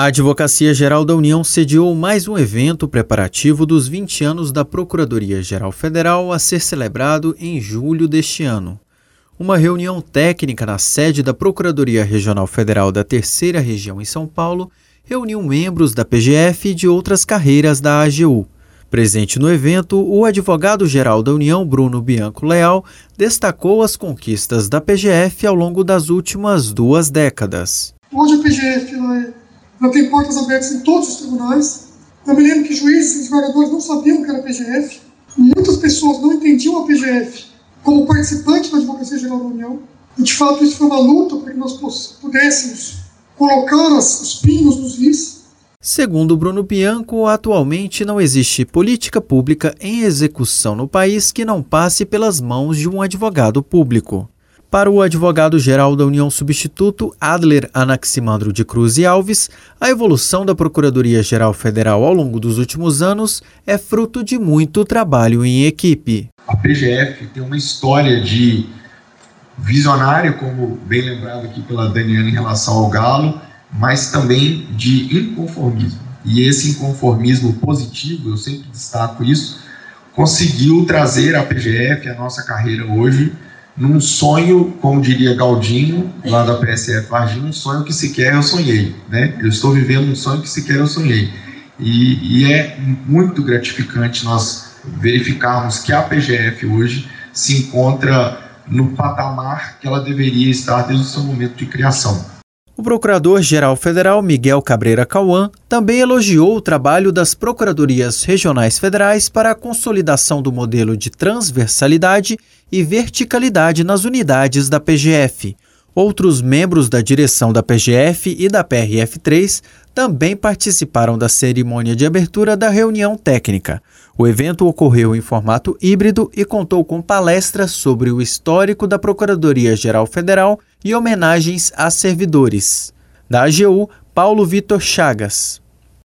A Advocacia Geral da União sediou mais um evento preparativo dos 20 anos da Procuradoria-Geral Federal a ser celebrado em julho deste ano. Uma reunião técnica na sede da Procuradoria Regional Federal da Terceira Região em São Paulo reuniu membros da PGF e de outras carreiras da AGU. Presente no evento, o advogado-geral da União, Bruno Bianco Leal, destacou as conquistas da PGF ao longo das últimas 2 décadas. Hoje a PGF ela tem portas abertas em todos os tribunais. Eu me lembro que juízes e desembargadores não sabiam o que era a PGF. Muitas pessoas não entendiam a PGF como participante da Advocacia Geral da União. E, de fato, isso foi uma luta para que nós pudéssemos colocar os pingos nos is. Segundo Bruno Bianco, atualmente não existe política pública em execução no país que não passe pelas mãos de um advogado público. Para o advogado-geral da União substituto, Adler Anaximandro de Cruz e Alves, a evolução da Procuradoria-Geral Federal ao longo dos últimos anos é fruto de muito trabalho em equipe. A PGF tem uma história de visionário, como bem lembrado aqui pela Daniela em relação ao Galo, mas também de inconformismo. E esse inconformismo positivo, eu sempre destaco isso, conseguiu trazer a PGF, a nossa carreira hoje, num sonho, como diria Galdinho, lá da PSF Varginha, um sonho que sequer eu sonhei, né? Eu estou vivendo um sonho que sequer eu sonhei. E é muito gratificante nós verificarmos que a PGF hoje se encontra no patamar que ela deveria estar desde o seu momento de criação. O Procurador-Geral Federal Miguel Cabreira Cauã também elogiou o trabalho das Procuradorias Regionais Federais para a consolidação do modelo de transversalidade e verticalidade nas unidades da PGF. Outros membros da direção da PGF e da PRF3 também participaram da cerimônia de abertura da reunião técnica. O evento ocorreu em formato híbrido e contou com palestras sobre o histórico da Procuradoria-Geral Federal e homenagens a servidores. Da AGU, Paulo Vitor Chagas.